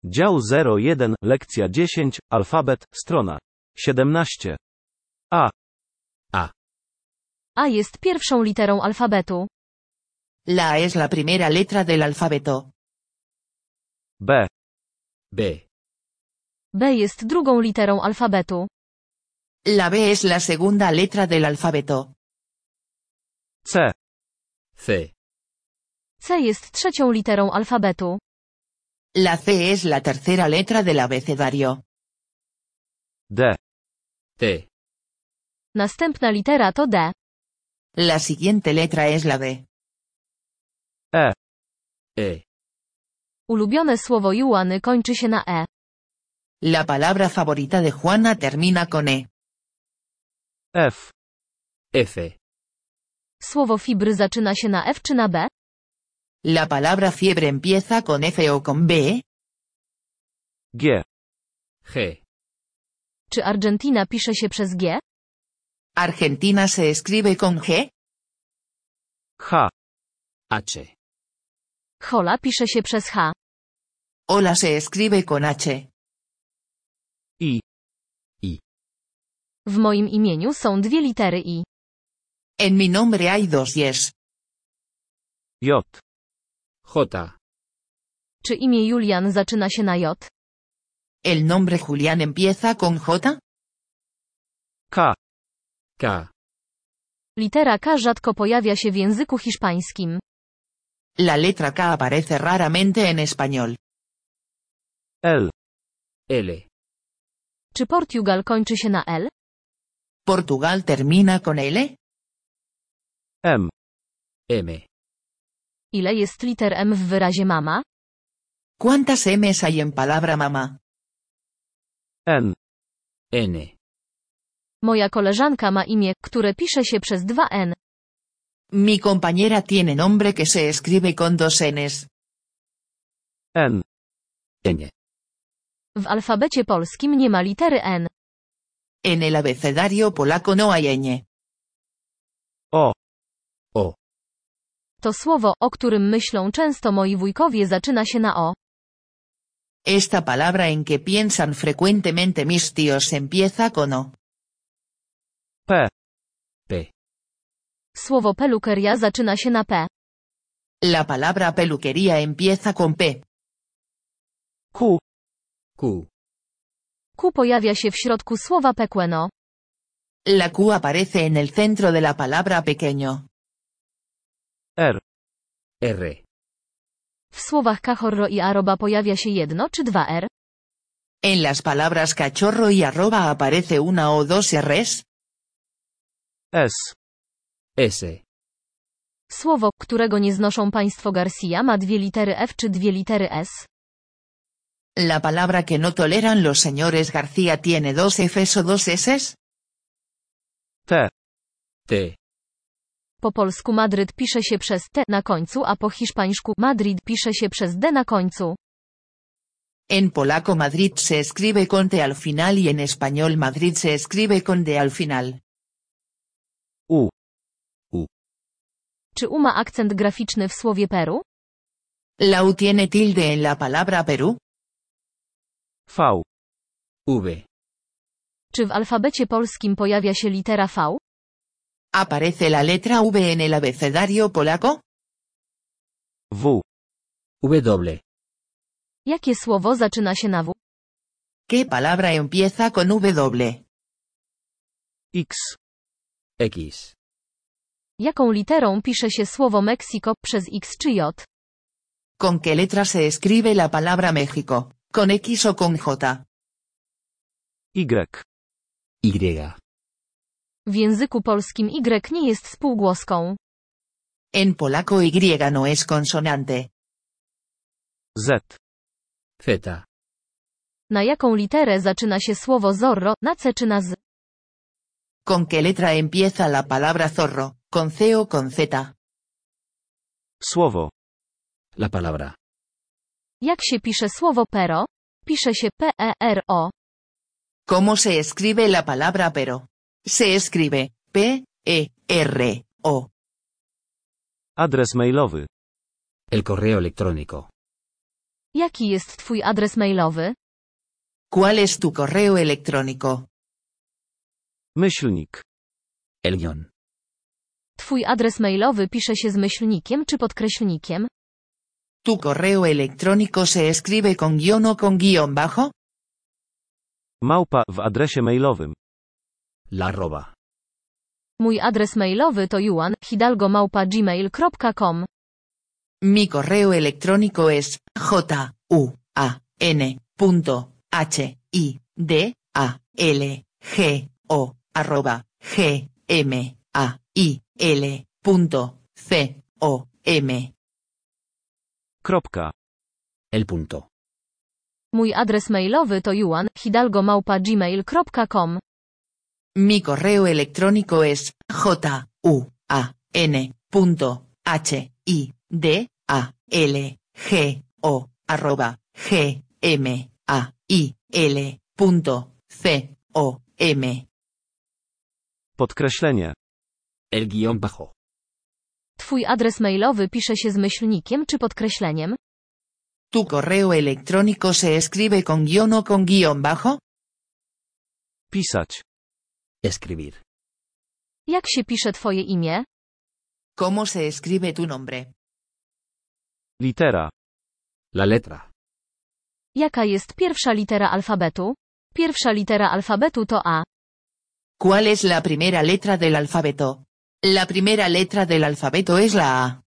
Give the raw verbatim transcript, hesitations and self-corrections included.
Dział zero jeden, lekcja dziesięć, alfabet, strona siedemnaście. A. A. A jest pierwszą literą alfabetu. La A es la primera letra del alfabeto. B. B. B jest drugą literą alfabetu. La B es la segunda letra del alfabeto. C. C. C jest trzecią literą alfabetu. La C es la tercera letra del abecedario. D. T. Następna litera to D. La siguiente letra es la B. E. E. Ulubione słowo Juany kończy się na E. La palabra favorita de Juana termina con E. F. F. Słowo fibry zaczyna się na F czy na B? La palabra fiebre empieza con F o con B. G. G. Czy Argentina pisze się przez G? Argentina se escribe con G. H. H. Hola pisze się przez H. Hola se escribe con H. I. I. W moim imieniu są dwie litery I. En mi nombre hay dos yes. J. J. Czy imię Julian zaczyna się na J? ¿El nombre Julián empieza con J? K. K. Litera K rzadko pojawia się w języku hiszpańskim. La letra K aparece raramente en español. L. L. Czy Portugal kończy się na L? ¿Portugal termina con L? M. M. Ile jest liter M w wyrazie mama? ¿Cuántas M's hay en palabra mamá? N. N. Moja koleżanka ma imię, które pisze się przez dwa N. Mi compañera tiene nombre que se escribe con dos N's. N. N. W alfabecie polskim nie ma litery N. En el abecedario polaco no hay ñ. O. O. To słowo, o którym myślą często moi wujkowie, zaczyna się na O. Esta palabra en que piensan frecuentemente mis tíos empieza con O. P. P. Słowo pelukeria zaczyna się na P. La palabra peluquería empieza con P. Q. Q. Q pojawia się w środku słowa pequeno. La Q aparece en el centro de la palabra pequeño. R. R. W słowach cachorro i arroba pojawia się jedno czy dwa R? En las palabras cachorro y arroba aparece una o dos R's. S. S. Słowo, którego nie znoszą państwo Garcia, ma dwie litery F czy dwie litery S? La palabra que no toleran los señores García tiene dos F's o dos S's. T. T. Po polsku Madryt pisze się przez T na końcu, a po hiszpańsku Madrid pisze się przez D na końcu. En polaco Madrid se escribe con T al final y en español Madrid se escribe con D al final. U. U. Czy U ma akcent graficzny w słowie Peru? La U tiene tilde en la palabra Perú. V. V. Czy w alfabecie polskim pojawia się litera V? ¿Aparece la letra V en el abecedario polaco? W. W. Jakie słowo zaczyna się na W? ¿Qué palabra empieza con W? X. X. Jaką literą pisze się słowo Mexico przez X czy J? ¿Con qué letra se escribe la palabra México? ¿Con X o con J? Y. Y. W języku polskim Y nie jest spółgłoską. En polaco Y no es consonante. Z. Z. Na jaką literę zaczyna się słowo Zorro, na C czy na Z? ¿Con qué letra empieza la palabra zorro? ¿Con C o con Z? Słowo. La palabra. Jak się pisze słowo pero? Pisze się P E R O. ¿Cómo se escribe la palabra pero? Se escribe P E R O. Adres mailowy. El correo electrónico. Jaki jest twój adres mailowy? ¿Cuál es tu correo electrónico? Myślnik. El guión. Twój adres mailowy pisze się z myślnikiem czy podkreślnikiem? ¿Tu correo electrónico se escribe con guión o con guión bajo? Małpa w adresie mailowym. La arroba. Mój adres mailowy to juan hidalgo małpa gmail kropka com. Mi correo electrónico es j u a n punto h i d a l g o arroba g m a i l punto c o m. Kropka. El punto. Mój adres mailowy to juan hidalgo małpa gmail kropka com. Mi correo electrónico es j u a n punto h i d a l g o arroba g m a i l punto c o m. Podkreślenie. El guión bajo. Twój adres mailowy pisze się z myślnikiem czy podkreśleniem? ¿Tu correo electrónico se escribe con guión o con guión bajo? Pisać. Escribir. Jak się pisze twoje imię? ¿Cómo se escribe tu nombre? Litera. La letra. Jaka jest pierwsza litera alfabetu? Pierwsza litera alfabetu to A. ¿Cuál es la primera letra del alfabeto? La primera letra del alfabeto es la A.